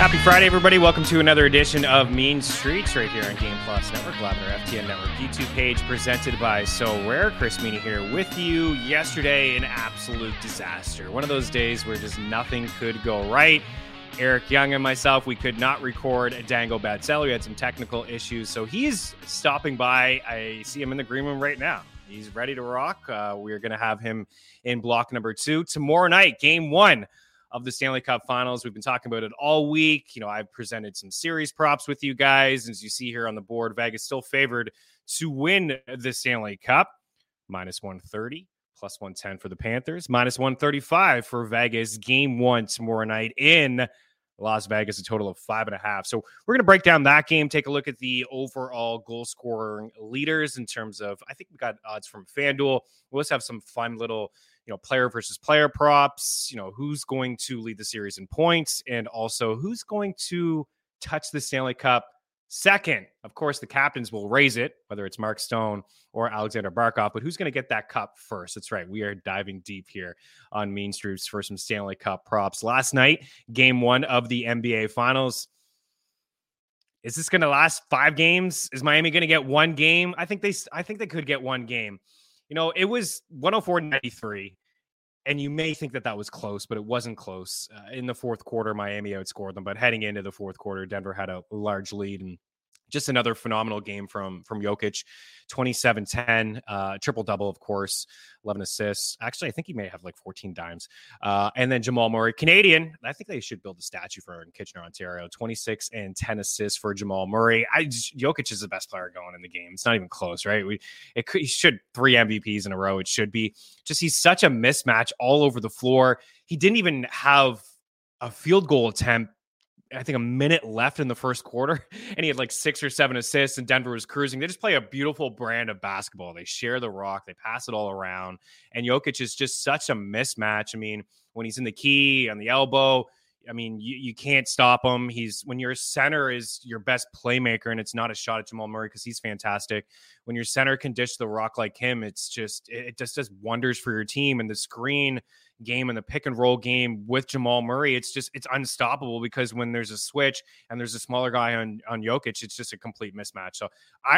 Happy Friday, everybody. Welcome to another edition of Mean Streets right here on Game Plus Network, Lavender FTN Network YouTube page presented by Sorare. Chris Meany here with you. Yesterday, an absolute disaster. One of those days where just nothing could go right. Eric Young and myself, we could not record Dango Badsell. We had some technical issues, so he's stopping by. I see him in the green room right now. He's ready to rock. We're going to have him in block number 2 tomorrow night, game 1 of the Stanley Cup Finals. We've been talking about it all week. You know, I've presented some series props with you guys. As you see here on the board, Vegas still favored to win the Stanley Cup. Minus 130, plus 110 for the Panthers. Minus 135 for Vegas. Game 1 tomorrow night in Las Vegas, a total of 5.5. So we're going to break down that game, take a look at the overall goal scoring leaders in terms of, I think we got odds from FanDuel. We'll also have some fun little, player versus player props, who's going to lead the series in points, and also who's going to touch the Stanley Cup second. Of course, the captains will raise it, whether it's Mark Stone or Alexander Barkov, but who's going to get that cup first? That's right. We are diving deep here on Mean Streets for some Stanley Cup props. Last night, game 1 of the NBA Finals. Is this going to last 5 games? Is Miami going to get 1 game? I think they could get 1 game. It was 104-93. And you may think that was close, but it wasn't close. In the fourth quarter, Miami outscored them. But heading into the fourth quarter, Denver had a large lead. And just another phenomenal game from Jokic. 27-10, triple-double, of course, 11 assists. Actually, I think he may have like 14 dimes. And then Jamal Murray, Canadian. I think they should build a statue for her in Kitchener, Ontario. 26 and 10 assists for Jamal Murray. Jokic is the best player going in the game. It's not even close, right? He should 3 MVPs in a row. It should be. Just he's such a mismatch all over the floor. He didn't even have a field goal attempt, I think, a minute left in the first quarter, and he had like 6 or 7 assists, and Denver was cruising. They just play a beautiful brand of basketball. They share the rock. They pass it all around, and Jokic is just such a mismatch. I mean, when he's in the key, on the elbow, I mean, you can't stop him. When your center is your best playmaker, and it's not a shot at Jamal Murray because he's fantastic. When your center can dish the rock like him, it just does wonders for your team. And the screen game and the pick and roll game with Jamal Murray, it's unstoppable, because when there's a switch and there's a smaller guy on Jokic, it's just a complete mismatch. So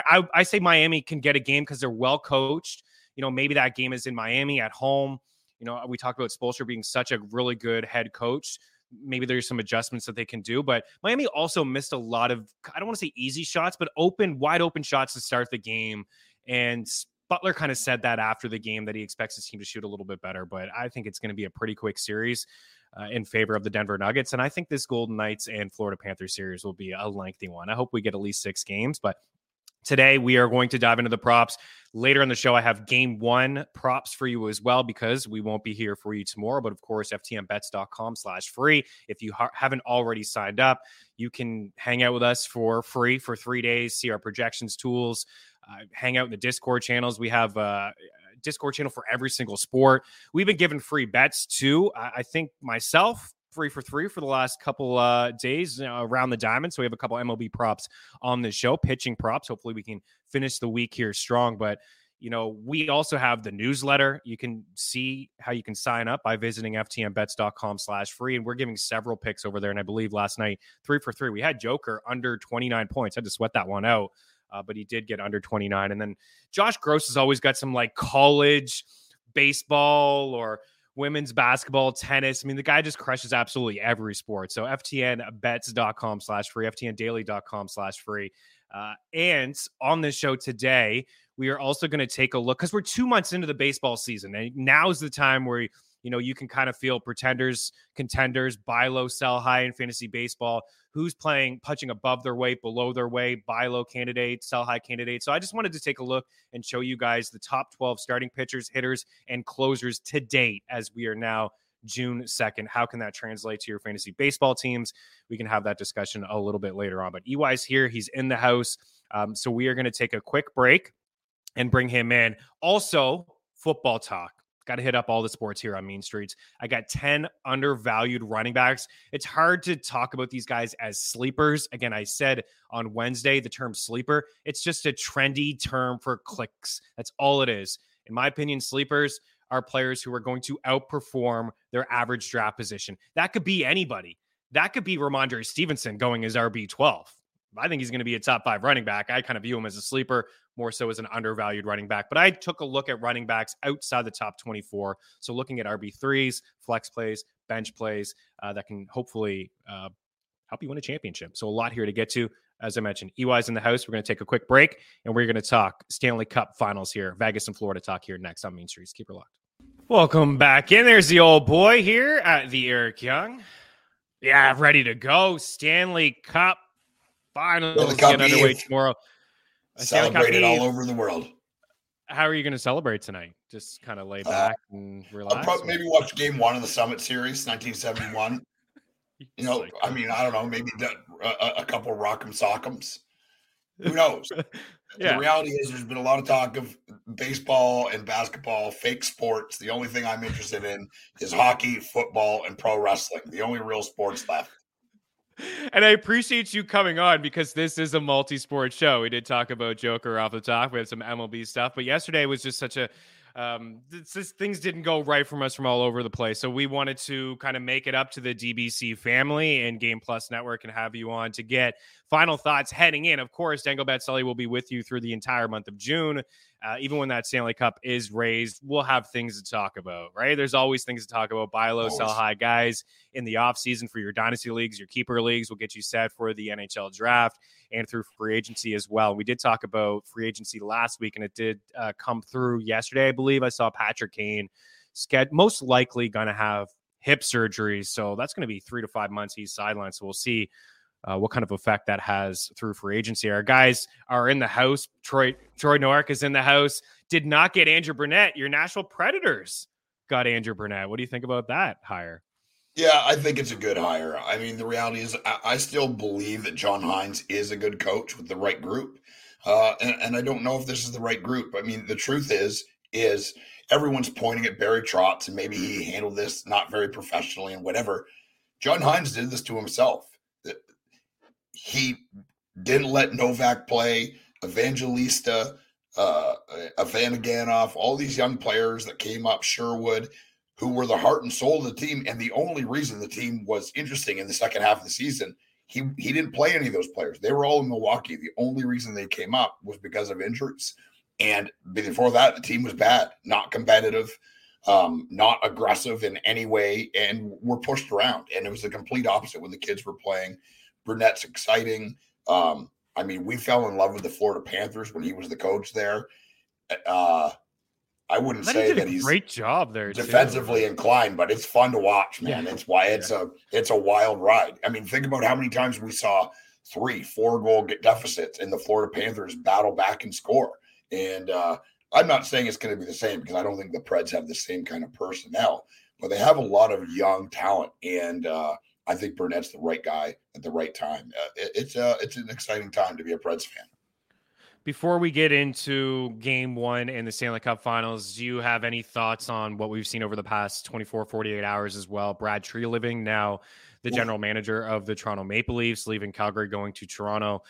I say Miami can get a game because they're well coached. Maybe that game is in Miami at home. We talked about Spoelstra being such a really good head coach. Maybe there's some adjustments that they can do, but Miami also missed a lot of, I don't want to say easy shots, but wide open shots to start the game. And Butler kind of said that after the game, that he expects his team to shoot a little bit better, but I think it's going to be a pretty quick series in favor of the Denver Nuggets. And I think this Golden Knights and Florida Panthers series will be a lengthy one. I hope we get at least 6 games, but today we are going to dive into the props. Later in the show, I have game 1 props for you as well, because we won't be here for you tomorrow. But of course, ftnbets.com/free. If you haven't already signed up, you can hang out with us for free for 3 days, see our projections tools, hang out in the Discord channels. We have a Discord channel for every single sport. We've been giving free bets too. I think myself, 3 for 3 for the last couple days around the diamond. So we have a couple MLB props on the show, pitching props. Hopefully we can finish the week here strong. But, we also have the newsletter. You can see how you can sign up by visiting ftnbets.com/free. And we're giving several picks over there. And I believe last night, 3 for 3, we had Joker under 29 points. I had to sweat that one out, but he did get under 29. And then Josh Gross has always got some like college baseball or women's basketball, tennis. I mean, the guy just crushes absolutely every sport. So ftnbets.com/free, ftndaily.com/free. And on this show today, we are also going to take a look, because we're 2 months into the baseball season. And now's the time where, you can kind of feel pretenders, contenders, buy low, sell high in fantasy baseball. Who's punching above their weight, below their weight, buy low candidates, sell high candidates. So I just wanted to take a look and show you guys the top 12 starting pitchers, hitters, and closers to date, as we are now June 2nd. How can that translate to your fantasy baseball teams? We can have that discussion a little bit later on. But EY's here. He's in the house. So we are going to take a quick break and bring him in. Also, football talk. Got to hit up all the sports here on Mean Streets. I got 10 undervalued running backs. It's hard to talk about these guys as sleepers. Again, I said on Wednesday, the term sleeper, it's just a trendy term for clicks. That's all it is. In my opinion, sleepers are players who are going to outperform their average draft position. That could be anybody. that could be Ramondre Stevenson going as RB12. I think he's going to be a top 5 running back. I kind of view him as a sleeper, more so as an undervalued running back. But I took a look at running backs outside the top 24. So looking at RB3s, flex plays, bench plays that can hopefully help you win a championship. So a lot here to get to. As I mentioned, EY's in the house. We're going to take a quick break, and we're going to talk Stanley Cup finals here. Vegas and Florida talk here next on Main Streets. Keep her locked. Welcome back in. There's the old boy here at the Eric Young. Yeah, ready to go. Stanley Cup finals get underway tomorrow. Celebrated all over the world. How are you going to celebrate tonight? Just kind of lay back and relax? I'll probably maybe watch game 1 of the Summit Series, 1971. I mean, I don't know, maybe a couple rock'em sock'ems. Who knows? The reality is there's been a lot of talk of baseball and basketball, fake sports. The only thing I'm interested in is hockey, football, and pro wrestling. The only real sports left. And I appreciate you coming on because this is a multi-sport show. We did talk about Joker off the top. We had some MLB stuff, but yesterday was just such a things didn't go right from us from all over the place. So we wanted to kind of make it up to the DBC family and Game Plus Network and have you on to get final thoughts heading in. Of course, Dango Batselli will be with you through the entire month of June. Even when that Stanley Cup is raised, we'll have things to talk about, right? There's always things to talk about. Buy low, sell high guys in the offseason for your dynasty leagues, your keeper leagues will get you set for the NHL draft and through free agency as well. We did talk about free agency last week, and it did come through yesterday, I believe. I saw Patrick Kane most likely going to have hip surgery, so that's going to be 3 to 5 months he's sidelined, so we'll see what kind of effect that has through free agency. Our guys are in the house. Troy Nowak is in the house. Did not get Andrew Burnett. Your Nashville Predators got Andrew Burnett. What do you think about that hire? Yeah, I think it's a good hire. I mean, the reality is I still believe that John Hines is a good coach with the right group. And I don't know if this is the right group. I mean, the truth is everyone's pointing at Barry Trotz and maybe he handled this not very professionally and whatever. John Hines did this to himself. He didn't let Novak play, Evangelista, Ivanaganoff, all these young players that came up, Sherwood, who were the heart and soul of the team. And the only reason the team was interesting in the second half of the season, he didn't play any of those players. They were all in Milwaukee. The only reason they came up was because of injuries. And before that, the team was bad, not competitive, not aggressive in any way, and were pushed around. And it was the complete opposite when the kids were playing. Burnett's exciting. I mean, we fell in love with the Florida Panthers when he was the coach there. I wouldn't say that he's great job there defensively inclined, but it's fun to watch, man. Yeah. It's why it's a wild ride. I mean, think about how many times we saw 3-4 goal deficits and the Florida Panthers battle back and score. And I'm not saying it's going to be the same because I don't think the Preds have the same kind of personnel, but they have a lot of young talent. And I think Burnett's the right guy at the right time. It's an exciting time to be a Preds fan. Before we get into game 1 in the Stanley Cup Finals, do you have any thoughts on what we've seen over the past 24, 48 hours as well? Brad Treliving, now the general manager of the Toronto Maple Leafs, leaving Calgary, going to Toronto.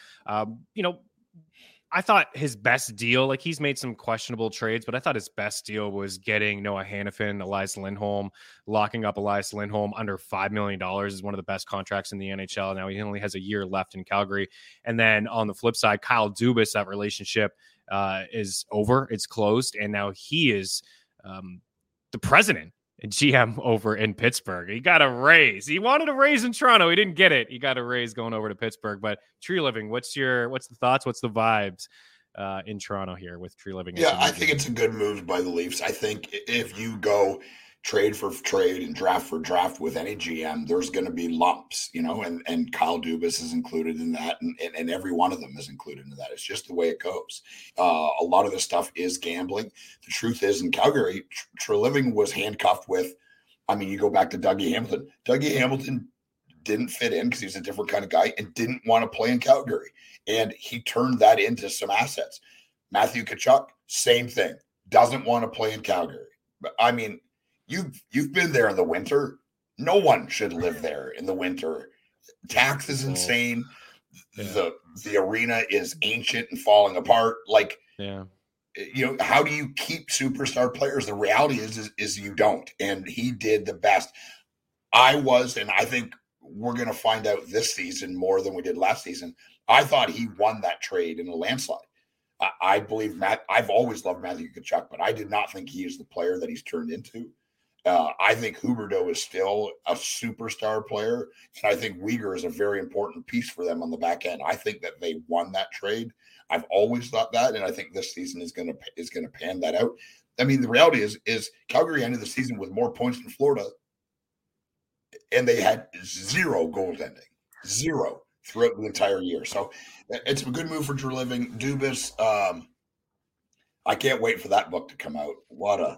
I thought his best deal, like he's made some questionable trades, but I thought his best deal was getting Noah Hanifin, Elias Lindholm, locking up Elias Lindholm under $5 million is one of the best contracts in the NHL. Now he only has a year left in Calgary. And then on the flip side, Kyle Dubas, that relationship is over. It's closed. And now he is the president and GM over in Pittsburgh. He got a raise. He wanted a raise in Toronto. He didn't get it. He got a raise going over to Pittsburgh. But Treliving, what's the thoughts? What's the vibes in Toronto here with Treliving? Yeah, I think it's a good move by the Leafs. I think if you go trade for trade and draft for draft with any GM, there's going to be lumps, and Kyle Dubas is included in that, and every one of them is included in that. It's just the way it goes. A lot of this stuff is gambling. The truth is, in Calgary, Treliving was handcuffed with, you go back to Dougie Hamilton. Dougie Hamilton didn't fit in because he was a different kind of guy and didn't want to play in Calgary. And he turned that into some assets. Matthew Tkachuk, same thing. Doesn't want to play in Calgary. You've been there in the winter. No one should live there in the winter. Tax is insane. Yeah. The arena is ancient and falling apart. How do you keep superstar players? The reality is you don't. And he did the best. And I think we're going to find out this season more than we did last season. I thought he won that trade in a landslide. I believe I've always loved Matthew Tkachuk, but I did not think he is the player that he's turned into. I think Huberdeau is still a superstar player, and I think Weegar is a very important piece for them on the back end. I think that they won that trade. I've always thought that, and I think this season is going to pan that out. I mean, the reality is Calgary ended the season with more points than Florida, and they had zero goaltending, zero throughout the entire year. So it's a good move for Treliving. Dubas, I can't wait for that book to come out. What a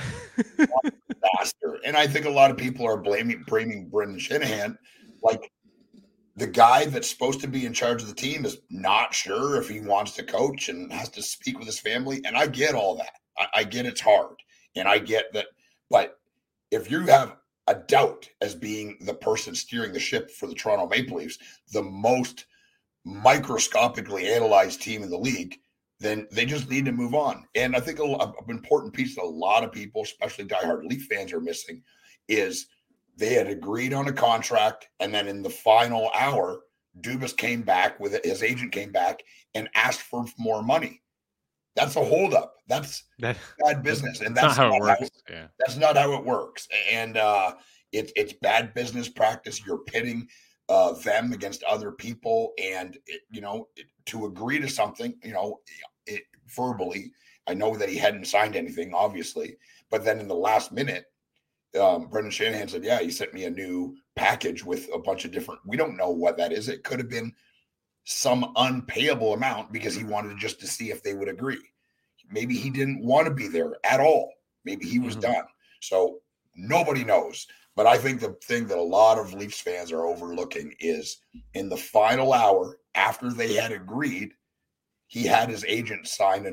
disaster. And I think a lot of people are blaming Brendan Shanahan. Like, the guy that's supposed to be in charge of the team is not sure if he wants to coach and has to speak with his family. And I get all that. I get it's hard. And I get that. But if you have a doubt as being the person steering the ship for the Toronto Maple Leafs, the most microscopically analyzed team in the league, then they just need to move on. And I think an important piece that a lot of people, especially diehard Leaf fans, are missing is they had agreed on a contract, and then in the final hour, Dubas came back with it. His agent came back and asked for more money. That's a holdup. That's bad business, and that's not how it works. That's not how it works. And it's bad business practice. You're pitting them against other people, and to agree to something, verbally. I know that he hadn't signed anything, obviously, but then in the last minute, Brendan Shanahan said, "Yeah, he sent me a new package with a bunch of different. We don't know what that is. It could have been some unpayable amount because he wanted just to see if they would agree. Maybe he didn't want to be there at all. Maybe he was done. So nobody knows. But I think the thing that a lot of Leafs fans are overlooking is in the final hour, after they had agreed, he had his agent sign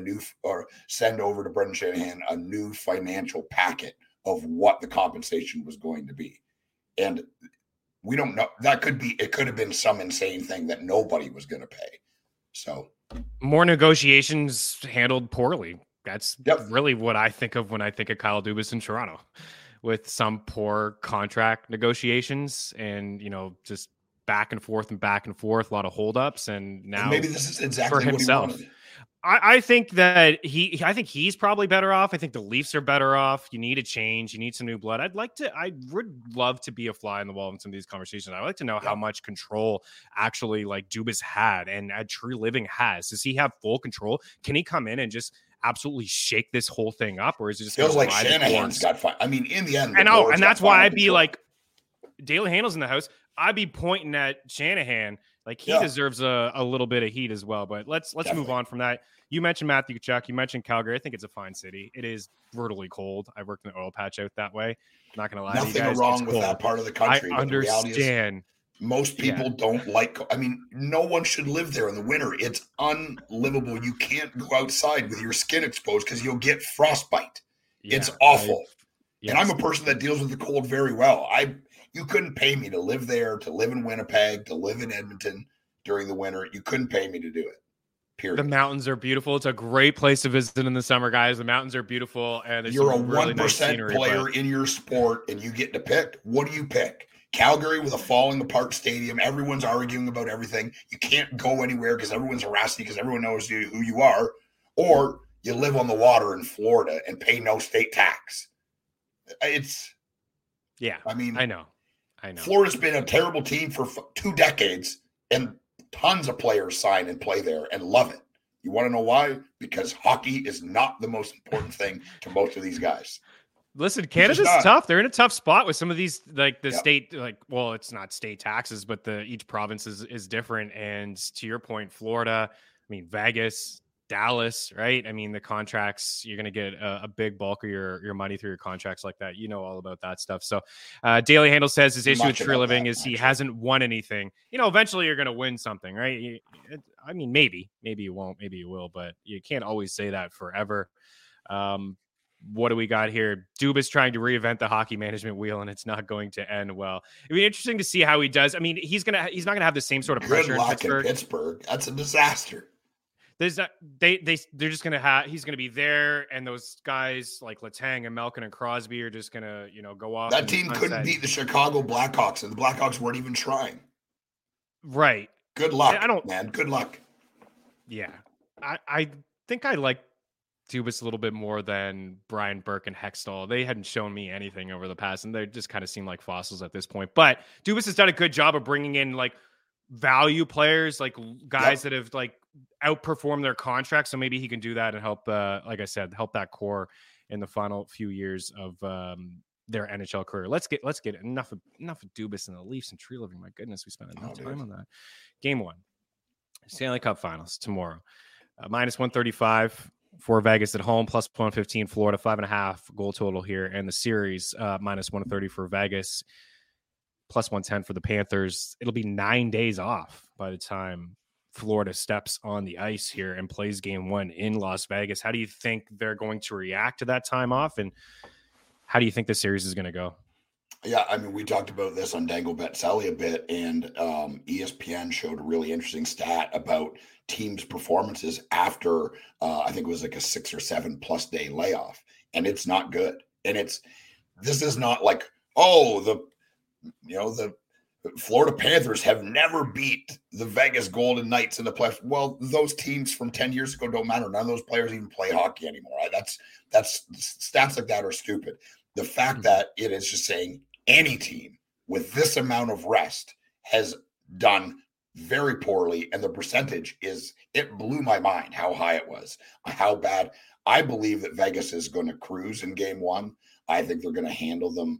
send over to Brendan Shanahan a new financial packet of what the compensation was going to be. And we don't know. It could have been some insane thing that nobody was going to pay. So more negotiations handled poorly. That's really what I think of when I think of Kyle Dubas in Toronto, with some poor contract negotiations and, just back and forth, a lot of holdups. And now maybe this is exactly for himself. What he wanted. I think that I think he's probably better off. I think the Leafs are better off. You need a change. You need some new blood. I would love to be a fly in the wall in some of these conversations. I'd like to know how much control actually like Dubas had and Treliving has. Does he have full control? Can he come in and just absolutely shake this whole thing up? Or is it just feels like Shanahan's got fine? I mean, in the end, I know. And that's why I'd be like, Daily Handle's in the house. I'd be pointing at Shanahan. Like he deserves a little bit of heat as well. But let's move on from that. You mentioned Matthew Tkachuk. You mentioned Calgary. I think it's a fine city. It is brutally cold. I worked in the oil patch out that way. I'm not going to lie to you guys. Nothing wrong with that part of the country. I understand. Most people don't like. I mean, no one should live there in the winter. It's unlivable. You can't go outside with your skin exposed because you'll get frostbite. Yeah, it's awful. And I'm a person that deals with the cold very well. You couldn't pay me to live there, to live in Winnipeg, to live in Edmonton during the winter. You couldn't pay me to do it. Period. The mountains are beautiful. It's a great place to visit in the summer, guys. The mountains are beautiful, and you're a 1% player in your sport, and you get to pick. What do you pick? Calgary with a falling apart stadium. Everyone's arguing about everything. You can't go anywhere because everyone's harassing you because everyone knows who you are. Or you live on the water in Florida and pay no state tax. I mean, I know. Florida's been a terrible team for 2 decades, and tons of players sign and play there and love it. You want to know why? Because hockey is not the most important thing to most of these guys. Listen, Canada's tough. They're in a tough spot with some of these, like the state, well, it's not state taxes, but each province is different. And to your point, Florida, I mean, Vegas, Dallas, right? I mean, the contracts, you're going to get a big bulk of your money through your contracts like that. You know all about that stuff. So Daily Handle says his issue with Treliving is he hasn't won anything. Eventually you're going to win something, right? I mean, maybe you won't, maybe you will, but you can't always say that forever. What do we got here? Dubas trying to reinvent the hockey management wheel, and it's not going to end well. It'd be interesting to see how he does. I mean, he's not gonna have the same sort of pressure in Pittsburgh. That's a disaster. There's that they're just gonna have he's gonna be there, and those guys like Letang and Malkin and Crosby are just gonna go off. That team couldn't beat the Chicago Blackhawks, and the Blackhawks weren't even trying. Right. Good luck, man. Good luck. Yeah, I think I like Dubas a little bit more than Brian Burke and Hextall. They hadn't shown me anything over the past, and they just kind of seem like fossils at this point. But Dubas has done a good job of bringing in like value players, like guys that have like outperformed their contracts. So maybe he can do that and help, like I said, help that core in the final few years of their NHL career. Let's get enough of Dubas and the Leafs and tree living. My goodness, we spent enough time on that. Game 1, Stanley Cup Finals tomorrow. Minus 135 for Vegas at home, plus 115 Florida, 5.5 goal total here. And the series, minus 130 for Vegas, plus 110 for the Panthers. It'll be 9 days off by the time Florida steps on the ice here and plays game 1 in Las Vegas. How do you think they're going to react to that time off? And how do you think the series is going to go? Yeah, I mean, we talked about this on Dangle Bet Sally a bit, and ESPN showed a really interesting stat about teams' performances after, I think it was like a 6 or 7 plus day layoff, and it's not good. And this is not like, the Florida Panthers have never beat the Vegas Golden Knights in the playoffs. Well, those teams from 10 years ago don't matter. None of those players even play hockey anymore. That's stats like that are stupid. The fact that it is just saying any team with this amount of rest has done very poorly, and the percentage it blew my mind how high it was, how bad. I believe that Vegas is going to cruise in game 1. I think they're going to handle them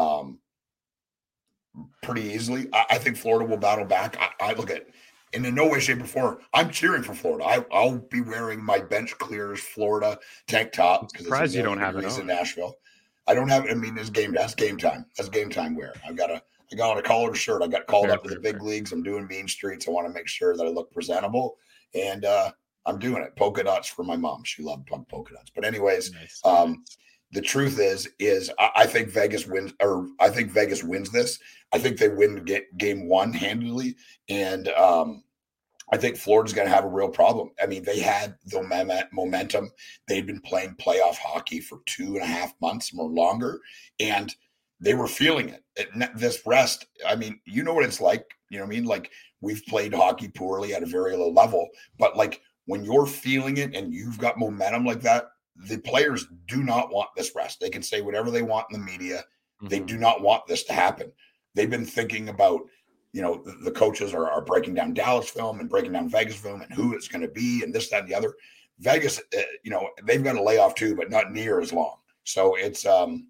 pretty easily. I think Florida will battle back. I look at, and in no way, shape, or form, I'm cheering for Florida. I'll be wearing my Bench Clears Florida tank top because it's you don't have it in Nashville. I don't have. I mean, that's game time. That's game time wear. I got on a collared shirt. I got called up to the big leagues. I'm doing Mean Streets. I want to make sure that I look presentable, and I'm doing it. Polka dots for my mom. She loved polka dots. But anyways, nice. The truth is I think Vegas wins, or I think Vegas wins this. I think they win game 1 handily, and I think Florida's going to have a real problem. I mean, they had the momentum. They'd been playing playoff hockey for 2.5 months or longer, and they were feeling it. This rest, I mean, you know what it's like. You know what I mean? Like, we've played hockey poorly at a very low level, but like when you're feeling it and you've got momentum like that, the players do not want this rest. They can say whatever they want in the media. Mm-hmm. They do not want this to happen. They've been thinking about, the coaches are breaking down Dallas film and breaking down Vegas film and who it's going to be and this, that, and the other. Vegas, they've got a layoff too, but not near as long. So it's going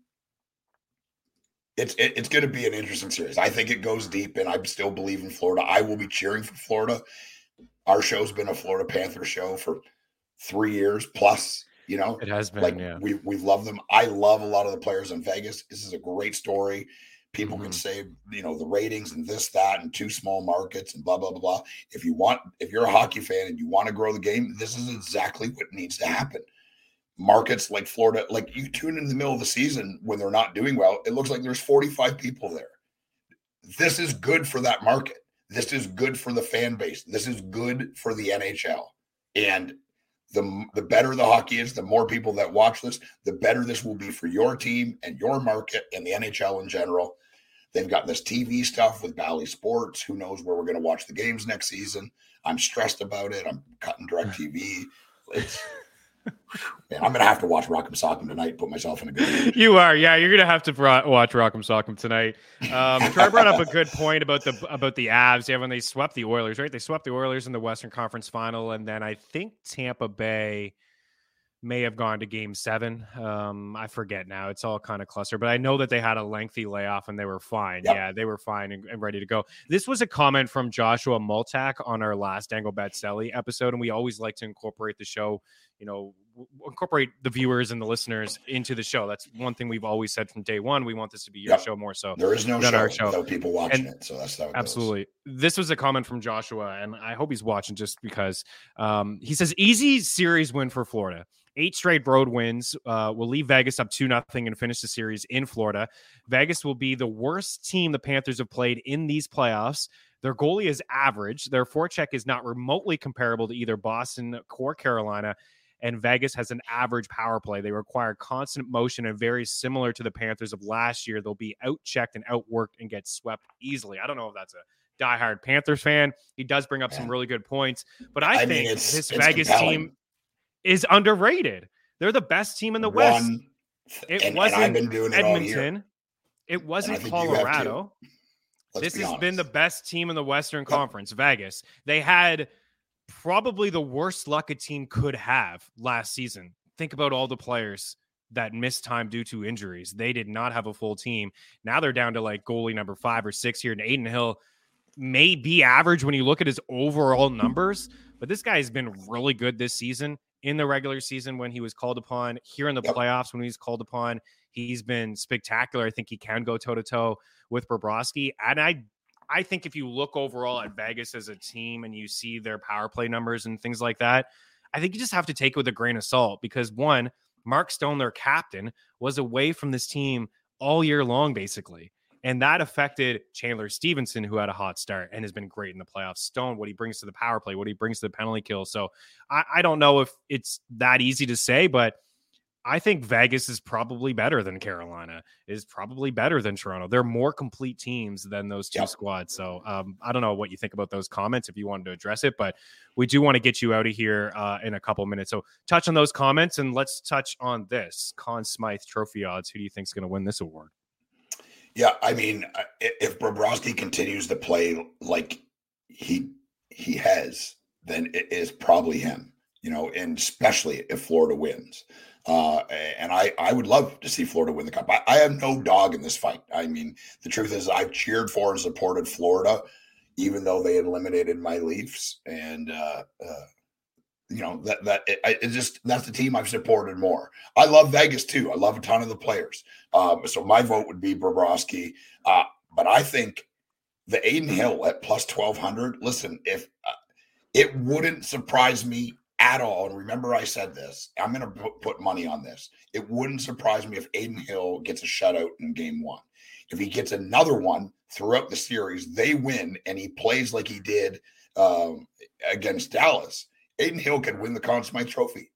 to be an interesting series. I think it goes deep, and I still believe in Florida. I will be cheering for Florida. Our show's been a Florida Panthers show for 3 years plus. It has been. Like, yeah. We've loved them. I love a lot of the players in Vegas. This is a great story. People can say, the ratings and this, that, and 2 small markets and blah, blah, blah, blah. If you're a hockey fan and you want to grow the game, this is exactly what needs to happen. Markets like Florida, like you tune in the middle of the season when they're not doing well, it looks like there's 45 people there. This is good for that market. This is good for the fan base. This is good for the NHL. And the better the hockey is, the more people that watch this, the better this will be for your team and your market and the NHL in general. They've got this TV stuff with Bally Sports. Who knows where we're going to watch the games next season? I'm stressed about it. I'm cutting DirecTV. Man, I'm going to have to watch Rock'em Sock'em tonight, put myself in a good mood. You are. Yeah, you're going to have to watch Rock'em Sock'em tonight. Troy brought up a good point about the Avs. Yeah, when they swept the Oilers, right? They swept the Oilers in the Western Conference Final, and then I think Tampa Bay may have gone to game 7. I forget now. It's all kind of cluster, but I know that they had a lengthy layoff and they were fine. Yep. Yeah, they were fine and ready to go. This was a comment from Joshua Multack on our last Dangle Bet Selly episode, and we always like to incorporate the show, incorporate the viewers and the listeners into the show. That's one thing we've always said from day one. We want this to be your show more so. There is no show without people watching it, so that's how it absolutely goes. This was a comment from Joshua, and I hope he's watching just because he says, easy series win for Florida. 8 straight road wins will leave Vegas up 2-0 and finish the series in Florida. Vegas will be the worst team the Panthers have played in these playoffs. Their goalie is average. Their forecheck is not remotely comparable to either Boston or Carolina. And Vegas has an average power play. They require constant motion and very similar to the Panthers of last year. They'll be outchecked and outworked and get swept easily. I don't know if that's a diehard Panthers fan. He does bring up some really good points, but I think this Vegas team is underrated. They're the best team in the West. It wasn't I've been doing it Edmonton. It wasn't Colorado. This has been the best team in the Western Conference, Vegas. They had probably the worst luck a team could have last season. Think about all the players that missed time due to injuries. They did not have a full team. Now they're down to like goalie number 5 or 6 here. And Adin Hill may be average when you look at his overall numbers, but this guy has been really good this season. In the regular season when he was called upon, here in the playoffs when he's called upon, he's been spectacular. I think he can go toe-to-toe with Bobrovsky. And I think if you look overall at Vegas as a team and you see their power play numbers and things like that, I think you just have to take it with a grain of salt because, one, Mark Stone, their captain, was away from this team all year long, basically. And that affected Chandler Stevenson, who had a hot start and has been great in the playoffs. Stone, what he brings to the power play, what he brings to the penalty kill. So I don't know if it's that easy to say, but I think Vegas is probably better than Carolina, is probably better than Toronto. They're more complete teams than those two squads. So I don't know what you think about those comments if you wanted to address it, but we do want to get you out of here in a couple minutes. So touch on those comments and let's touch on this. Conn Smythe Trophy odds. Who do you think is going to win this award? Yeah, I mean, if Bobrovsky continues to play like he has, then it is probably him, and especially if Florida wins. And I would love to see Florida win the Cup. I have no dog in this fight. I mean, the truth is I've cheered for and supported Florida, even though they had eliminated my Leafs. And, that's the team I've supported more. I love Vegas too. I love a ton of the players. So my vote would be Bobrovsky. But I think the Adin Hill at plus 1,200, listen, if it wouldn't surprise me at all. And remember, I said this, I'm going to put money on this. It wouldn't surprise me if Adin Hill gets a shutout in game 1. If he gets another one throughout the series, they win, and he plays like he did against Dallas, Adin Hill could win the Conn Smythe Trophy.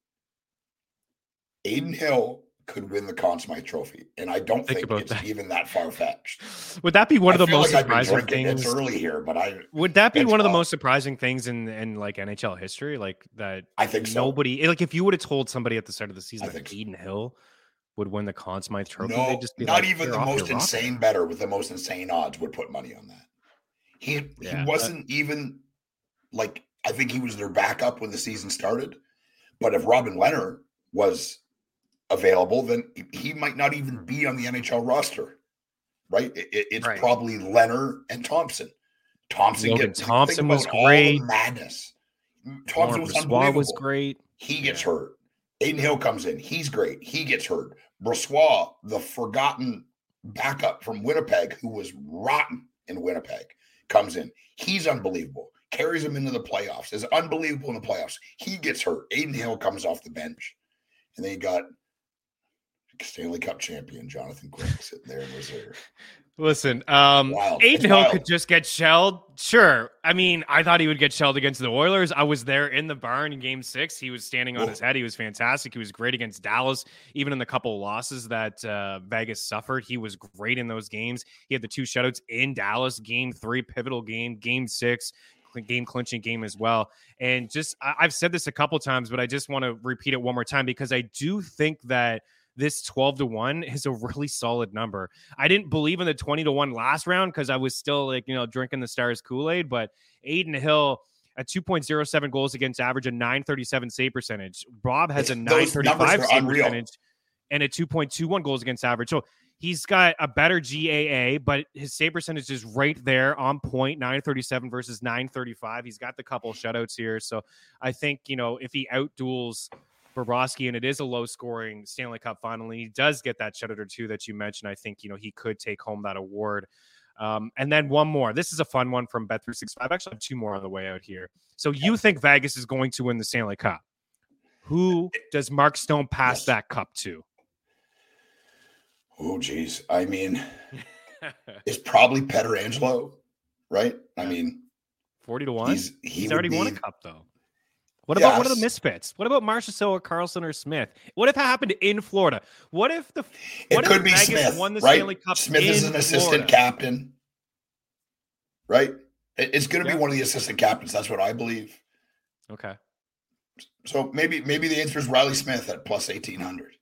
Adin Hill could win the Conn Smythe Trophy, and I don't think it's even that far-fetched. Would that be one of the most surprising things? It's early here, but would that be one of the most surprising things in like NHL history? Like that, I think so. Nobody, like if you would have told somebody at the start of the season that Adin Hill would win the Conn Smythe Trophy, they'd just be not even the most insane better with the most insane odds would put money on that. He wasn't even like. I think he was their backup when the season started. But if Robin Lehner was available, then he might not even be on the NHL roster, right? It's probably Lehner and Thompson. Thompson was great. All the madness. Thompson was unbelievable. Was great. He gets hurt. Adin Hill comes in. He's great. He gets hurt. Brossoit, the forgotten backup from Winnipeg, who was rotten in Winnipeg, comes in. He's unbelievable. Carries him into the playoffs. Is unbelievable in the playoffs. He gets hurt. Adin Hill comes off the bench. And then you got Stanley Cup champion Jonathan Quick sitting there in reserve. Listen, Adin Hill could just get shelled. Sure. I mean, I thought he would get shelled against the Oilers. I was there in the barn in game 6. He was standing on his head. He was fantastic. He was great against Dallas. Even in the couple of losses that Vegas suffered, he was great in those games. He had the 2 shutouts in Dallas, game 3, pivotal game, game 6, game clinching game as well. And just, I've said this a couple times, but I just want to repeat it one more time because I do think that this 12-1 is a really solid number. I didn't believe in the 20-1 last round because I was still drinking the Stars Kool-Aid, but Adin Hill at 2.07 goals against average, a 937 save percentage. Bob has a 935 save percentage and a 2.21 goals against average. So he's got a better GAA, but his save percentage is right there on point, 937 versus 935. He's got the couple shutouts here. So I think, if he outduels Bobrovsky, and it is a low-scoring Stanley Cup final, and he does get that shutout or 2 that you mentioned, I think, he could take home that award. And then one more. This is a fun one from Bet365. I actually have 2 more on the way out here. So you think Vegas is going to win the Stanley Cup? Who does Mark Stone pass that cup to? Oh, geez. I mean, it's probably Pietrangelo. right? I mean, 40-1. he He's would already won a be. cup though. What about one of the Yes, misfits? What about Marchessault, Carlson, or Smith? What if that happened in Florida? What if it could be Vegas Smith, won the right? Stanley Cup Smith is in an assistant Florida? captain, right? It's going to be Yeah. one of the assistant captains. That's what I believe. Okay. So maybe the answer is Riley Smith at plus 1,800.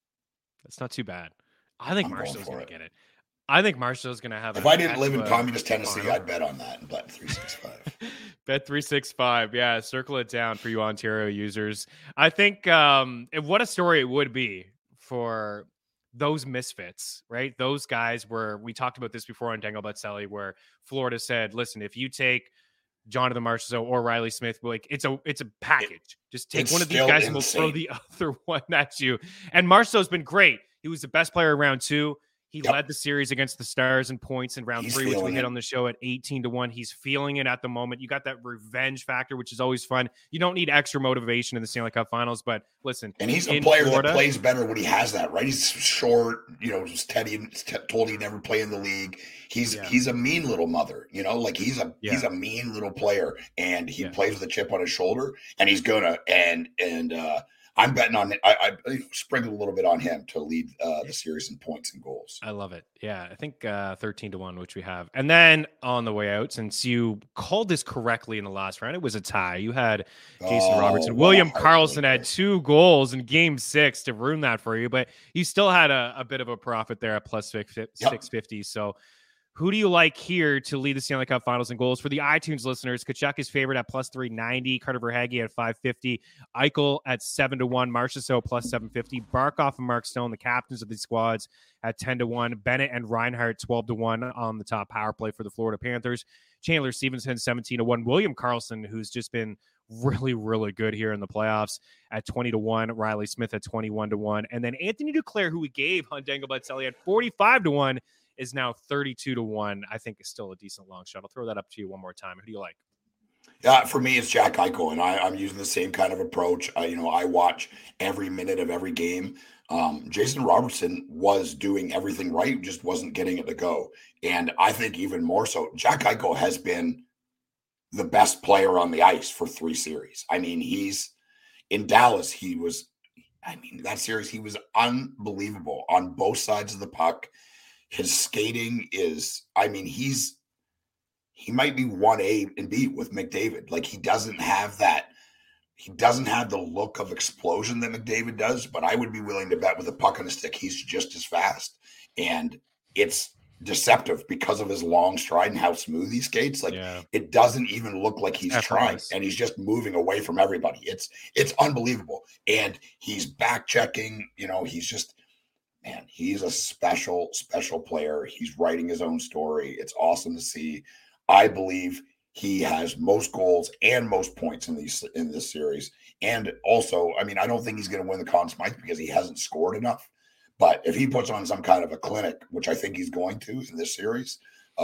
That's not too bad. I think I'm going Marchessault's for going it. to get it. I think Marchessault's going to have If a I didn't heck live of in a communist Tennessee, final. I'd bet on that and bet 365. Bet 365. Yeah, circle it down for you Ontario users. I think what a story it would be for those misfits, right? Those guys where we talked about this before on Dangle Betzelli, where Florida said, listen, if you take Jonathan Marchessault or Riley Smith, like it's a package. Just take one of these guys and we'll throw the other one at you. And Marchessault's been great. He was the best player in round 2. He led the series against the Stars in points in round 3, which we hit on the show at 18-1. He's feeling it at the moment. You got that revenge factor, which is always fun. You don't need extra motivation in the Stanley Cup Finals, but listen. And he's a player that plays better when he has that, right? He's short, just Teddy told he'd never play in the league. He's a mean little mother, like he's a mean little player, and he plays with a chip on his shoulder, and he's gonna and I'm betting on it. I sprinkled a little bit on him to lead the series in points and goals. I love it. Yeah, I think 13-1, which we have. And then on the way out, since you called this correctly in the last round, it was a tie. You had Jason Robertson. William Karlsson had 2 goals in Game 6 to ruin that for you, but you still had a bit of a profit there at plus 650. So who do you like here to lead the Stanley Cup Finals in goals? For the iTunes listeners, Tkachuk is favored at plus 390, Carter Verhaeghe at 550, Eichel at 7-1, Marchessault plus 750, Barkov and Mark Stone, the captains of these squads, at 10-1, Bennett and Reinhart 12-1 on the top power play for the Florida Panthers, Chandler Stevenson 17-1, William Karlsson, who's just been really, really good here in the playoffs, at 20-1, Riley Smith at 21-1, and then Anthony Duclair, who we gave on Dangle Betzelli at 45-1, is now 32-1. I think is still a decent long shot. I'll throw that up to you one more time. Who do you like? Yeah, for me, it's Jack Eichel, and I'm using the same kind of approach. I watch every minute of every game. Jason Robertson was doing everything right, just wasn't getting it to go. And I think even more so, Jack Eichel has been the best player on the ice for 3 series. I mean, he's in Dallas. That series, he was unbelievable on both sides of the puck. His skating is, he might be 1A and B with McDavid. Like he doesn't have the look of explosion that McDavid does, but I would be willing to bet with a puck on a stick, he's just as fast. And it's deceptive because of his long stride and how smooth he skates. It doesn't even look like he's trying, and he's just moving away from everybody. It's unbelievable. And he's back checking, he's just, man, he's a special, special player. He's writing his own story. It's awesome to see. I believe he has most goals and most points in this series. And also, I don't think he's going to win the Conn Smythe because he hasn't scored enough. But if he puts on some kind of a clinic, which I think he's going to in this series,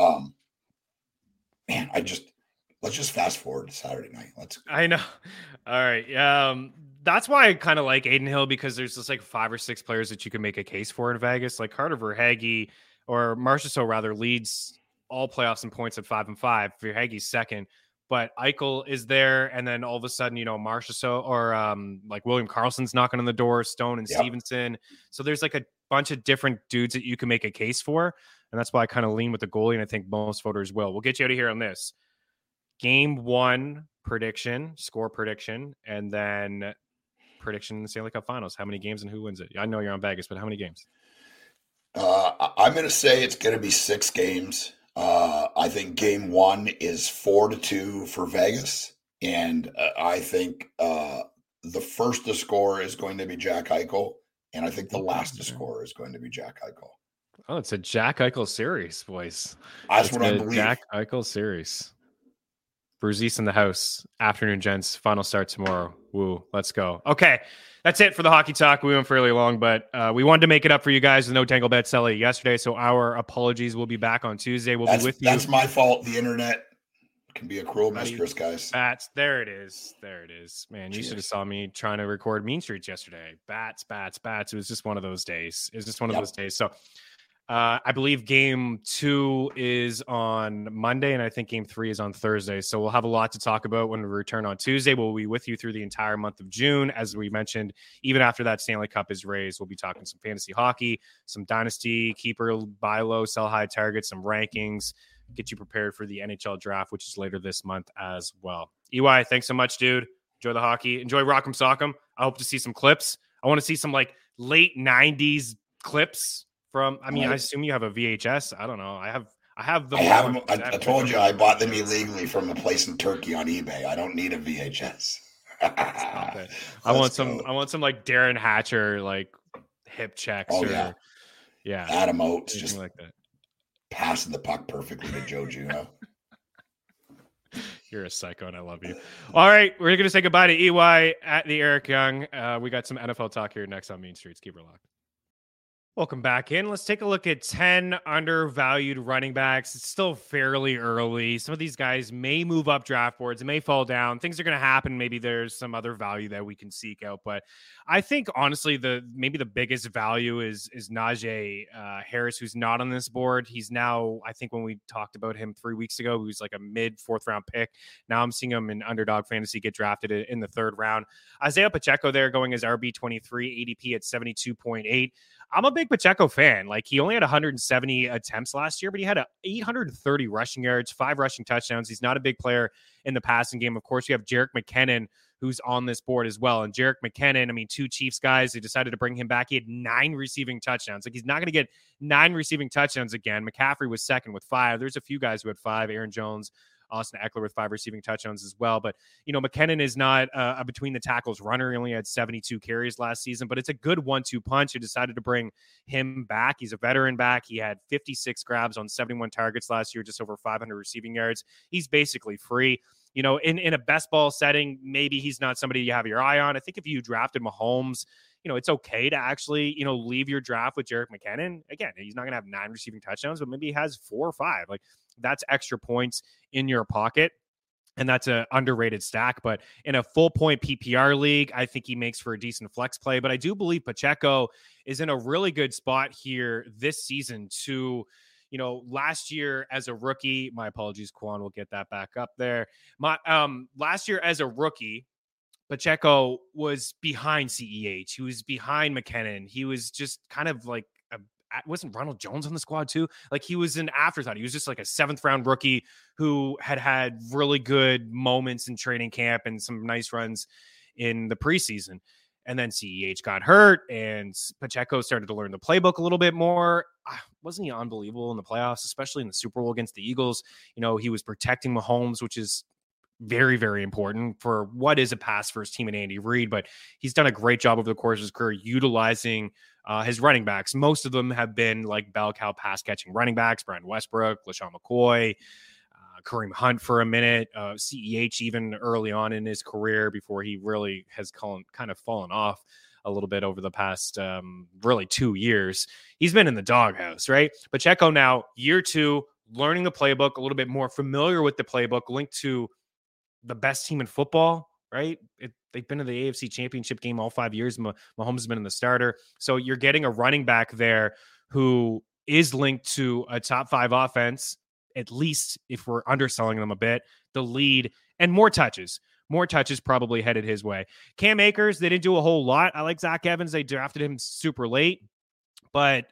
let's just fast forward to Saturday night. I know. All right. That's why I kind of like Adin Hill, because there's just like 5 or 6 players that you can make a case for in Vegas. Like Carter Verhaeghe, or Marchessault rather, leads all playoffs in points at 5-5. Verhaeghe's second, but Eichel is there, and then all of a sudden, Marchessault or like William Karlsson's knocking on the door, Stone and Stevenson. So there's like a bunch of different dudes that you can make a case for, and that's why I kind of lean with the goalie, and I think most voters will. We'll get you out of here on this. Game 1 prediction, score prediction, and then prediction in the Stanley Cup Finals. How many games and who wins it? I know you're on Vegas, but how many games? I'm going to say it's going to be 6 games. I think game 1 is 4-2 for Vegas. And I think the first to score is going to be Jack Eichel. And I think the last to score is going to be Jack Eichel. Oh, it's a Jack Eichel series, boys. That's what I believe. Jack Eichel series. Bruzeese in the house. Afternoon, gents. Final start tomorrow. Woo, let's go. Okay, that's it for the hockey talk. We went fairly long, but we wanted to make it up for you guys with no Dangle Betzelli yesterday, so our apologies. We'll be back on Tuesday. We'll be with you. That's my fault. The internet can be a cruel mistress, guys. Bats. There it is. Man, you should have saw me trying to record Mean Streets yesterday. Bats. It was just one of those days. So I believe game 2 is on Monday, and I think game 3 is on Thursday. So we'll have a lot to talk about when we return on Tuesday. We'll be with you through the entire month of June. As we mentioned, even after that Stanley Cup is raised, we'll be talking some fantasy hockey, some dynasty, keeper, buy low, sell high targets, some rankings, get you prepared for the NHL draft, which is later this month as well. EY, thanks so much, dude. Enjoy the hockey. Enjoy Rock'em Sock'em. I hope to see some clips. I want to see some like late 90s clips. I assume you have a VHS. I don't know. I have them. I told you I bought them illegally from a place in Turkey on eBay. I don't need a VHS. Stop it. I want some like Darren Hatcher, like hip checks. Yeah. Adam Oates just like that. Passing the puck perfectly to Joe Juno. You're a psycho and I love you. All right. We're going to say goodbye to EY at the Eric Young. We got some NFL talk here next on Mean Streets. Keep her locked. Welcome back in. Let's take a look at 10 undervalued running backs. It's still fairly early. Some of these guys may move up draft boards. It may fall down. Things are going to happen. Maybe there's some other value that we can seek out. But I think, honestly, maybe the biggest value is Najee Harris, who's not on this board. He's now, I think when we talked about him 3 weeks ago, he was like a mid-4th round pick. Now I'm seeing him in underdog fantasy get drafted in the 3rd round. Isaiah Pacheco there going as RB23, ADP at 72.8. I'm a big Pacheco fan. Like, he only had 170 attempts last year, but he had 830 rushing yards, 5 rushing touchdowns. He's not a big player in the passing game. Of course, we have Jerick McKinnon, who's on this board as well. And Jerick McKinnon, 2 Chiefs guys, they decided to bring him back. He had 9 receiving touchdowns. Like, he's not going to get 9 receiving touchdowns again. McCaffrey was second with 5. There's a few guys who had 5. Aaron Jones, Austin Eckler with 5 receiving touchdowns as well. But, McKinnon is not a between the tackles runner. He only had 72 carries last season, but it's a good 1-2 punch. He decided to bring him back. He's a veteran back. He had 56 grabs on 71 targets last year, just over 500 receiving yards. He's basically free. In a best ball setting, maybe he's not somebody you have your eye on. I think if you drafted Mahomes, it's okay to actually, leave your draft with Jerick McKinnon. Again, he's not going to have 9 receiving touchdowns, but maybe he has 4 or 5. Like, that's extra points in your pocket. And that's an underrated stack. But in a full point PPR league, I think he makes for a decent flex play. But I do believe Pacheco is in a really good spot here this season to, last year as a rookie, my apologies, Quan, we'll get that back up there. Last year as a rookie, Pacheco was behind CEH. He was behind McKinnon. He was just kind of like, wasn't Ronald Jones on the squad too? Like, he was an afterthought. He was just like a 7th round rookie who had really good moments in training camp and some nice runs in the preseason. And then CEH got hurt and Pacheco started to learn the playbook a little bit more. Wasn't he unbelievable in the playoffs, especially in the Super Bowl against the Eagles? He was protecting Mahomes, which is very, very important for what is a pass first team in Andy Reid, but he's done a great job over the course of his career utilizing his running backs. Most of them have been like bell cow pass catching running backs, Brian Westbrook, LaShawn McCoy, Kareem Hunt for a minute, CEH even early on in his career before he really has kind of fallen off a little bit over the past really 2 years. He's been in the doghouse, right? Pacheco now, year 2, learning the playbook, a little bit more familiar with the playbook, linked to the best team in football, right? They've been to the AFC Championship game all 5 years. Mahomes has been in the starter. So you're getting a running back there who is linked to a top 5 offense, at least if we're underselling them a bit, the lead, and more touches. More touches probably headed his way. Cam Akers, they didn't do a whole lot. I like Zach Evans. They drafted him super late. But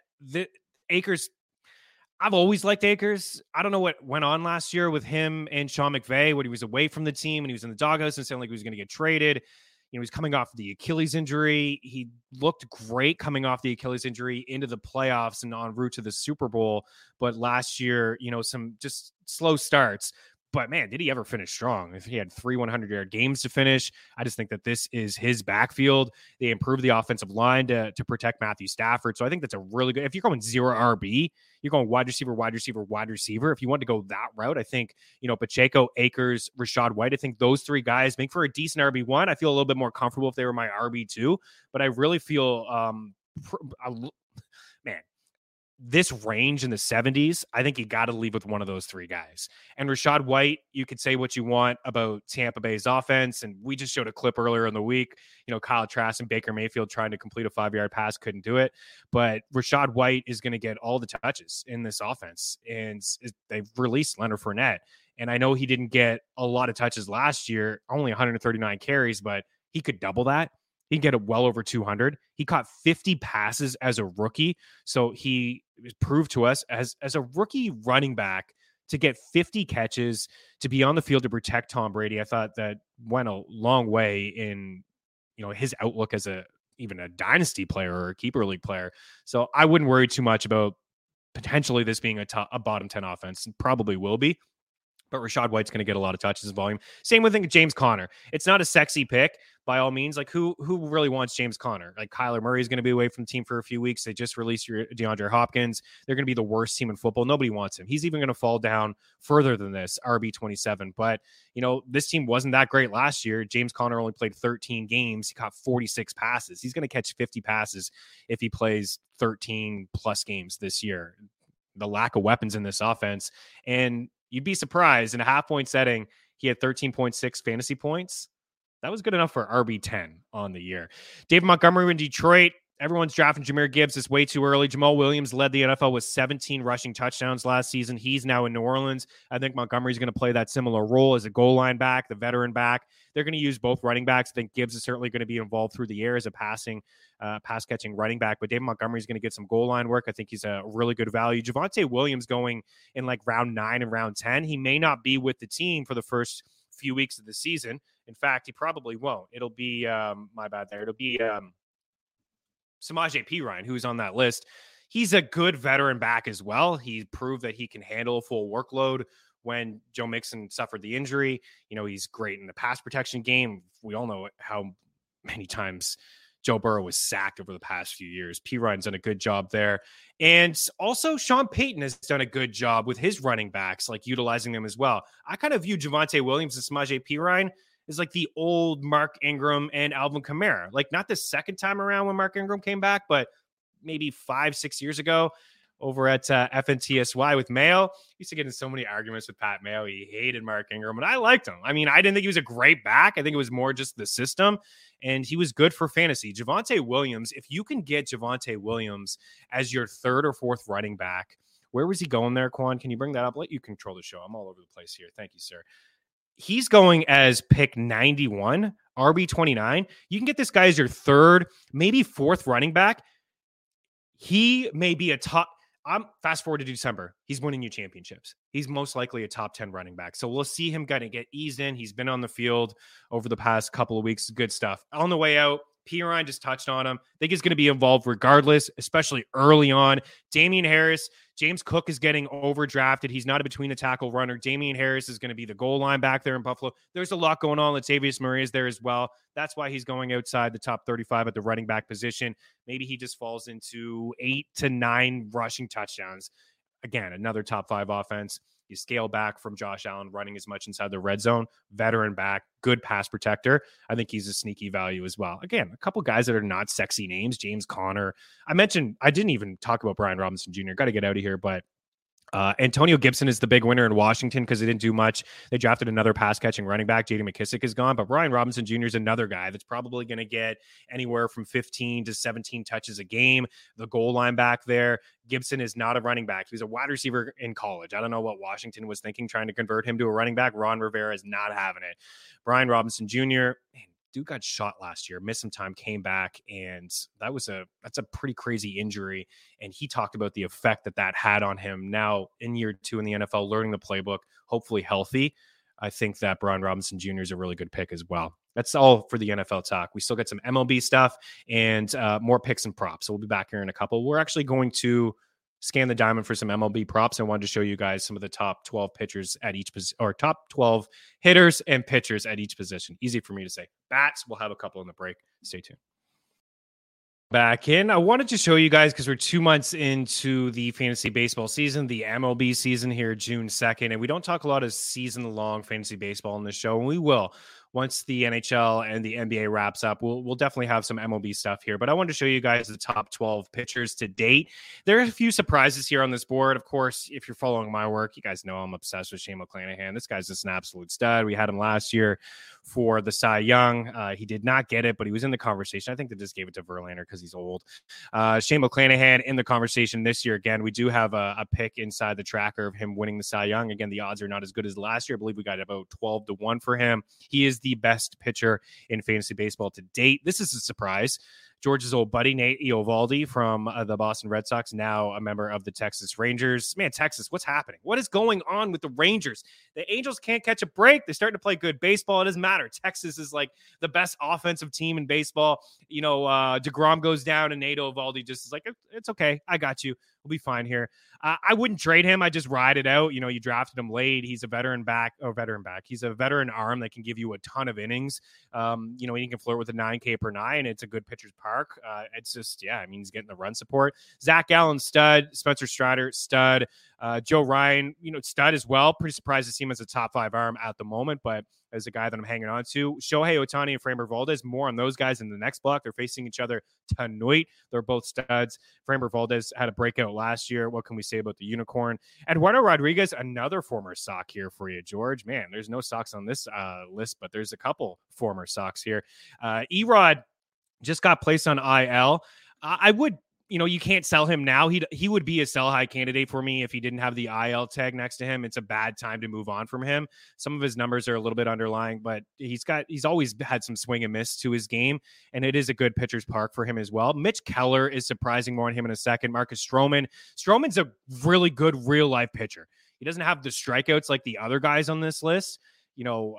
Akers, I've always liked Akers. I don't know what went on last year with him and Sean McVay when he was away from the team and he was in the doghouse and sounded like he was going to get traded. He's coming off the Achilles injury. He looked great coming off the Achilles injury into the playoffs and en route to the Super Bowl. But last year, some just slow starts. But, man, did he ever finish strong? If he had 3 100-yard games to finish, I just think that this is his backfield. They improved the offensive line to protect Matthew Stafford. So I think that's a really good – if you're going 0 RB, you're going wide receiver, wide receiver, wide receiver. If you want to go that route, I think, Pacheco, Akers, Rachaad White, I think those 3 guys make for a decent RB1. I feel a little bit more comfortable if they were my RB2. But I really feel man, this range in the 70s, I think you got to leave with one of those three guys. And Rachaad White, you could say what you want about Tampa Bay's offense. And we just showed a clip earlier in the week, Kyle Trask and Baker Mayfield trying to complete a 5-yard pass, couldn't do it. But Rachaad White is going to get all the touches in this offense. And they've released Leonard Fournette. And I know he didn't get a lot of touches last year, only 139 carries, but he could double that. He can get it well over 200. He caught 50 passes as a rookie. So he proved to us as a rookie running back to get 50 catches, to be on the field to protect Tom Brady. I thought that went a long way in, his outlook as even a dynasty player or a keeper league player. So I wouldn't worry too much about potentially this being a bottom 10 offense. It probably will be. But Rachaad White's going to get a lot of touches and volume. Same with James Conner. It's not a sexy pick by all means. Like who really wants James Conner? Like Kyler Murray is going to be away from the team for a few weeks. They just released DeAndre Hopkins. They're going to be the worst team in football. Nobody wants him. He's even going to fall down further than this, RB27. But, this team wasn't that great last year. James Conner only played 13 games. He caught 46 passes. He's going to catch 50 passes if he plays 13 plus games this year. The lack of weapons in this offense. And you'd be surprised in a half-point setting, he had 13.6 fantasy points. That was good enough for RB10 on the year. David Montgomery in Detroit. Everyone's drafting Jahmyr Gibbs. It's way too early. Jamal Williams led the NFL with 17 rushing touchdowns last season. He's now in New Orleans. I think Montgomery's going to play that similar role as a goal line back, the veteran back. They're going to use both running backs. I think Gibbs is certainly going to be involved through the air as a pass-catching running back. But David Montgomery's going to get some goal line work. I think he's a really good value. Javonte Williams going in like round 9 and round 10. He may not be with the team for the first few weeks of the season. In fact, he probably won't. It'll be, my bad there. It'll be Samaje Perine, who's on that list. He's a good veteran back as well. He proved that he can handle a full workload when Joe Mixon suffered the injury. He's great in the pass protection game. We all know how many times Joe Burrow was sacked over the past few years. Perine's done a good job there. And also Sean Payton has done a good job with his running backs, like utilizing them as well. I kind of view Javonte Williams and Samaje Perine is like the old Mark Ingram and Alvin Kamara. Like not the second time around when Mark Ingram came back, but maybe 5-6 years ago over at FNTSY with Mayo. Used to get in so many arguments with Pat Mayo. He hated Mark Ingram, and I liked him. I mean, I didn't think he was a great back. I think it was more just the system, and he was good for fantasy. Javonte Williams, if you can get Javonte Williams as your third or fourth running back, where was he going there, Quan? Can you bring that up? Let you control the show. I'm all over the place here. Thank you, sir. He's going as pick 91, RB29. You can get this guy as your third, maybe fourth running back. He may be a top. Fast forward to December. He's winning you championships. He's most likely a top 10 running back. So we'll see him kind of get eased in. He's been on the field over the past couple of weeks. Good stuff. On the way out, Perine just touched on him. I think he's going to be involved regardless, especially early on. Damian Harris, James Cook is getting overdrafted. He's not a between-the-tackle runner. Damian Harris is going to be the goal line back there in Buffalo. There's a lot going on. Latavius Murray is there as well. That's why he's going outside the top 35 at the running back position. Maybe he just falls into 8 to 9 rushing touchdowns. Again, another top 5 offense. You scale back from Josh Allen running as much inside the red zone, veteran back, good pass protector. I think he's a sneaky value as well. Again, a couple guys that are not sexy names, James Conner. I didn't even talk about Brian Robinson Jr. Got to get out of here, but Antonio Gibson is the big winner in Washington because they didn't do much. They drafted another pass-catching running back. J.D. McKissick is gone, but Brian Robinson Jr. is another guy that's probably going to get anywhere from 15 to 17 touches a game. The goal line back there. Gibson is not a running back. He was a wide receiver in college. I don't know what Washington was thinking, trying to convert him to a running back. Ron Rivera is not having it. Brian Robinson Jr., man, dude got shot last year, missed some time, came back, and that's a pretty crazy injury. And he talked about the effect that had on him. Now in year 2 in the NFL, learning the playbook, hopefully healthy. I think that Brian Robinson Jr. is a really good pick as well. That's all for the NFL talk. We still got some MLB stuff and more picks and props. So we'll be back here in a couple. We're actually going to scan the diamond for some MLB props. I wanted to show you guys some of the top 12 pitchers at each position, or top 12 hitters and pitchers at each position. Easy for me to say. Bats, we'll have a couple in the break. Stay tuned. Back in. I wanted to show you guys, because we're 2 months into the fantasy baseball season, the MLB season here, June 2nd, and we don't talk a lot of season-long fantasy baseball on this show, and we will. once the NHL and the NBA wraps up, we'll definitely have some MLB stuff here. But I wanted to show you guys the top 12 pitchers to date. There are a few surprises here on this board. Of course, if you're following my work, you guys know I'm obsessed with Shane McClanahan. This guy's just an absolute stud. We had him last year for the Cy Young. He did not get it, but he was in the conversation. I think they just gave it to Verlander because he's old. Shane McClanahan in the conversation this year. Again, we do have a pick inside the tracker of him winning the Cy Young. Again, the odds are not as good as last year. I believe we got about 12-1 for him. He is the best pitcher in fantasy baseball to date. This is a surprise. George's old buddy, Nate Eovaldi from the Boston Red Sox, now a member of the Texas Rangers. Man, Texas, what's happening? What is going on with the Rangers? The Angels can't catch a break. They're starting to play good baseball. It doesn't matter. Texas is like the best offensive team in baseball. You know, DeGrom goes down and Nate Eovaldi just is like, it's okay. I got you. We'll be fine here. I wouldn't trade him. I just ride it out. You know, you drafted him late. He's a veteran back. He's a veteran arm that can give you a ton of innings. You know, he can flirt with a 9K per nine. It's a good pitcher's park. It's just, yeah, I mean, he's getting the run support. Zach Gallen, stud. Spencer Strider, stud. Joe Ryan, you know, stud as well. Pretty surprised to see him as a top 5 arm at the moment, but as a guy that I'm hanging on to. Shohei Ohtani and Framber Valdez, more on those guys in the next block. They're facing each other tonight. They're both studs. Framber Valdez had a breakout last year. What can we say about the unicorn? Eduardo Rodriguez, another former Sox here for you, George. Man, there's no Sox on this list, but there's a couple former Sox here. Erod just got placed on IL. I would, you know, you can't sell him now. He would be a sell high candidate for me if he didn't have the IL tag next to him. It's a bad time to move on from him. Some of his numbers are a little bit underlying, but he's always had some swing and miss to his game, and it is a good pitcher's park for him as well. Mitch Keller is surprising, more on him in a second. Marcus Stroman. Stroman's a really good real life pitcher. He doesn't have the strikeouts like the other guys on this list. You know,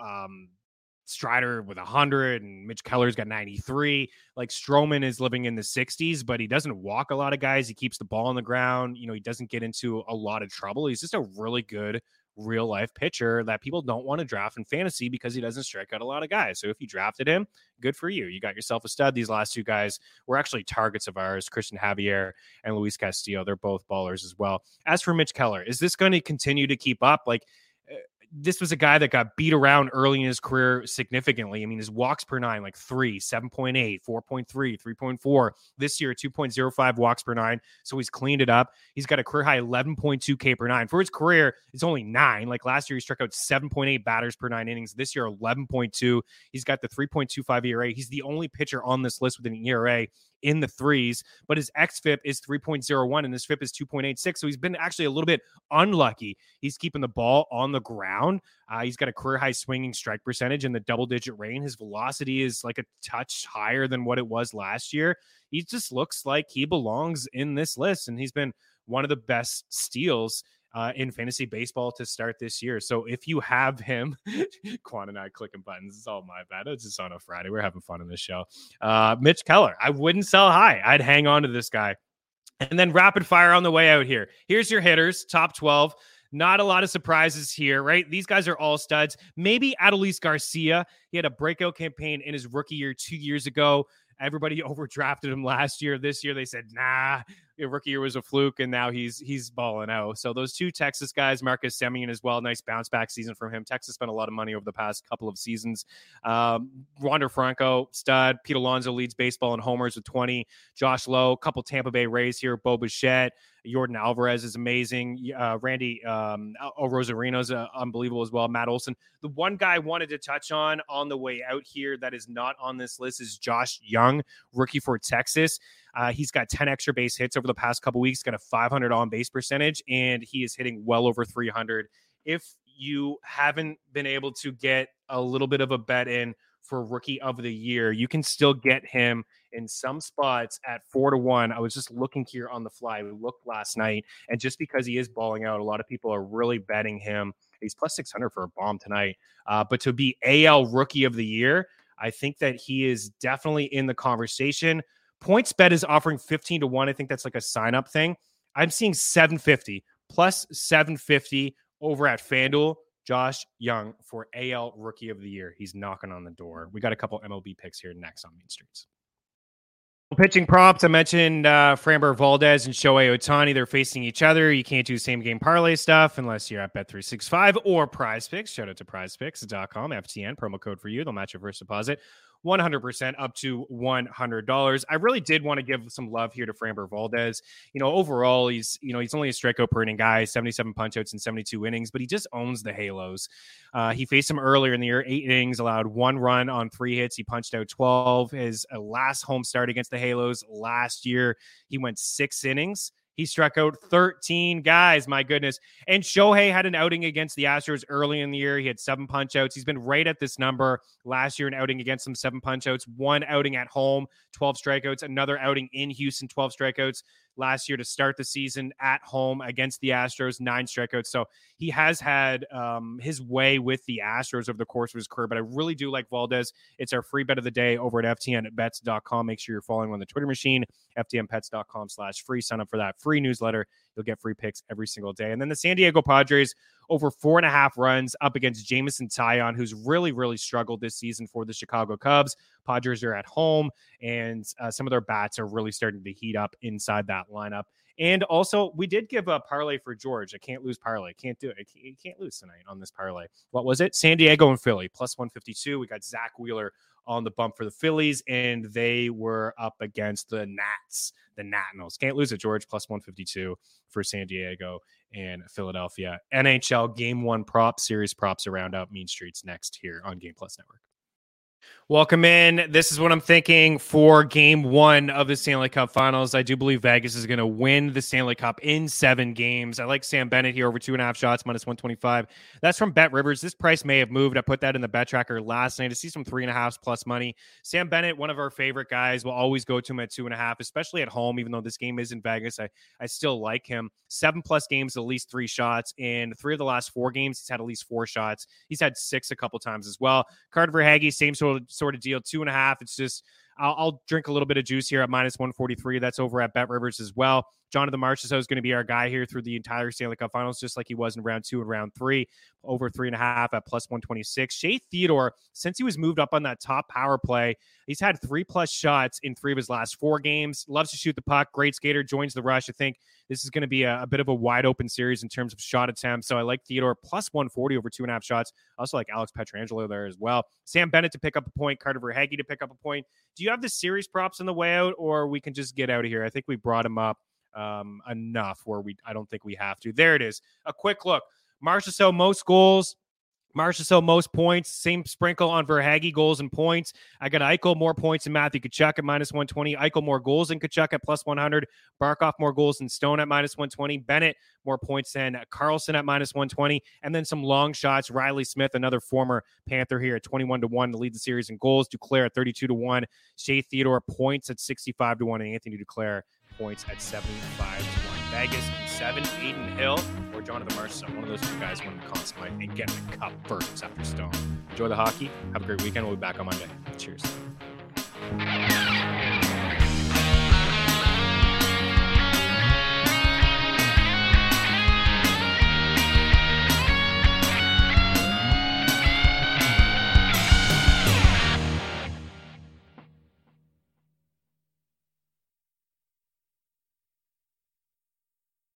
Strider with 100 and Mitch Keller's got 93. Like Stroman is living in the 60s, but he doesn't walk a lot of guys. He keeps the ball on the ground. You know, he doesn't get into a lot of trouble. He's just a really good real life pitcher that people don't want to draft in fantasy because he doesn't strike out a lot of guys. So if you drafted him, good for you. You got yourself a stud. These last two guys were actually targets of ours, Christian Javier and Luis Castillo. They're both ballers as well. As for Mitch Keller, is this going to continue to keep up? Like, this was a guy that got beat around early in his career significantly. I mean, his walks per nine, like 3, 7.8, 4.3, 3.4. This year, 2.05 walks per nine. So he's cleaned it up. He's got a career high 11.2 K per nine. For his career, it's only 9. Like last year, he struck out 7.8 batters per 9 innings. This year, 11.2. He's got the 3.25 ERA. He's the only pitcher on this list with an ERA in the 3s, but his xFIP is 3.01 and his FIP is 2.86. So he's been actually a little bit unlucky. He's keeping the ball on the ground. He's got a career high swinging strike percentage in the double-digit range. His velocity is like a touch higher than what it was last year. He just looks like he belongs in this list, and he's been one of the best steals in fantasy baseball to start this year. So if you have him, Quan and I clicking buttons, it's all my bad. It's just on a Friday. We're having fun on this show. Mitch Keller, I wouldn't sell high. I'd hang on to this guy. And then rapid fire on the way out here. Here's your hitters, top 12. Not a lot of surprises here, right? These guys are all studs. Maybe Adolis Garcia. He had a breakout campaign in his rookie year 2 years ago. Everybody overdrafted him last year. This year, they said, nah, your rookie year was a fluke, and now he's balling out. So those two Texas guys, Marcus Semien as well, nice bounce back season from him. Texas spent a lot of money over the past couple of seasons. Wander Franco, stud. Pete Alonso leads baseball in homers with 20. Josh Lowe, couple Tampa Bay Rays here. Bo Bichette. Jordan Alvarez is amazing. Randy Rosarino's unbelievable as well. Matt Olson. The one guy I wanted to touch on the way out here that is not on this list is Josh Young, rookie for Texas. He's got 10 extra base hits over the past couple weeks, got a 500 on base percentage, and he is hitting well over 300. If you haven't been able to get a little bit of a bet in for rookie of the year, you can still get him in some spots at 4-1. I was just looking here on the fly. We looked last night, and just because he is balling out, a lot of people are really betting him. He's plus 600 for a bomb tonight. But to be AL rookie of the year, I think that he is definitely in the conversation. PointsBet is offering 15-1. I think that's like a sign-up thing. I'm seeing 750 plus 750 over at FanDuel. Josh Young for AL Rookie of the Year. He's knocking on the door. We got a couple MLB picks here next on Main Streets. Pitching props, I mentioned Framber Valdez and Shohei Ohtani. They're facing each other. You can't do same game parlay stuff unless you're at Bet365 or Prize Picks. Shout out to prizepicks.com, FTN, promo code for you. They'll match your first deposit 100% up to $100. I really did want to give some love here to Framber Valdez. Overall, he's only a strikeout per inning guy, 77 punchouts in 72 innings, but he just owns the Halos. He faced him earlier in the year, 8 innings, allowed 1 run on 3 hits. He punched out 12. His last home start against the Halos last year, he went 6 innings. He struck out 13 guys, my goodness. And Shohei had an outing against the Astros early in the year. He had 7 punch-outs. He's been right at this number last year, an outing against them, 7 punch-outs, 1 outing at home, 12 strikeouts, another outing in Houston, 12 strikeouts last year to start the season at home against the Astros, 9 strikeouts. So he has had his way with the Astros over the course of his career, but I really do like Valdez. It's our free bet of the day over at ftnbets.com. Make sure you're following on the Twitter machine, ftnbets.com/free. Sign up for that free newsletter. You'll get free picks every single day. And then the San Diego Padres over 4.5 runs up against Jameson Taillon, who's really, really struggled this season for the Chicago Cubs. Padres are at home, and some of their bats are really starting to heat up inside that lineup. And also, we did give a parlay for George. I can't lose parlay. Can't do it. You can't lose tonight on this parlay. What was it? San Diego and Philly, plus 152. We got Zach Wheeler on the bump for the Phillies, and they were up against the Nats, the Nationals. Can't lose it, George, plus 152 for San Diego and Philadelphia. NHL Game 1 props, series props around out Mean Streets next here on Game Plus Network. Welcome in. This is what I'm thinking for Game 1 of the Stanley Cup Finals. I do believe Vegas is going to win the Stanley Cup in 7 games. I like Sam Bennett here over 2.5 shots, minus 125. That's from Bet Rivers. This price may have moved. I put that in the bet tracker last night to see some 3.5s plus money. Sam Bennett, one of our favorite guys, will always go to him at 2.5, especially at home, even though this game is in Vegas. I still like him. 7+ games, at least 3 shots. In 3 of the last 4 games, he's had at least 4 shots. He's had 6 a couple times as well. Carter Verhaeghe, same sort of deal, 2.5. It's just I'll drink a little bit of juice here at minus 143. That's over at Bet Rivers as well. Jonathan Marchessault is going to be our guy here through the entire Stanley Cup Finals, just like he was in round 2 and round 3, over 3.5 at plus 126. Shea Theodore, since he was moved up on that top power play, he's had 3+ shots in 3 of his last 4 games. Loves to shoot the puck. Great skater. Joins the rush. I think this is going to be a bit of a wide open series in terms of shot attempts. So I like Theodore plus 140 over 2.5 shots. I also like Alex Pietrangelo there as well. Sam Bennett to pick up a point. Carter Verhaeghe to pick up a point. Do you have the series props on the way out, or we can just get out of here? I think we brought him up enough where I don't think we have to. There it is. A quick look. Marchessault, most goals. Marchessault, most points. Same sprinkle on Verhaeghe, goals and points. I got Eichel, more points than Matthew Tkachuk at minus 120. Eichel, more goals than Tkachuk at plus 100. Barkov, more goals than Stone at minus 120. Bennett, more points than Carlson at minus 120. And then some long shots. Riley Smith, another former Panther here at 21-1 to lead the series in goals. Duclair at 32-1. Shea Theodore, points at 65-1. And Anthony Duclair, points at 75-1. Vegas, 7, Aiden Hill, or Jonathan Marchessault. One of those 2 guys win the Conn Smythe and get the cup first after Stone. Enjoy the hockey. Have a great weekend. We'll be back on Monday. Cheers.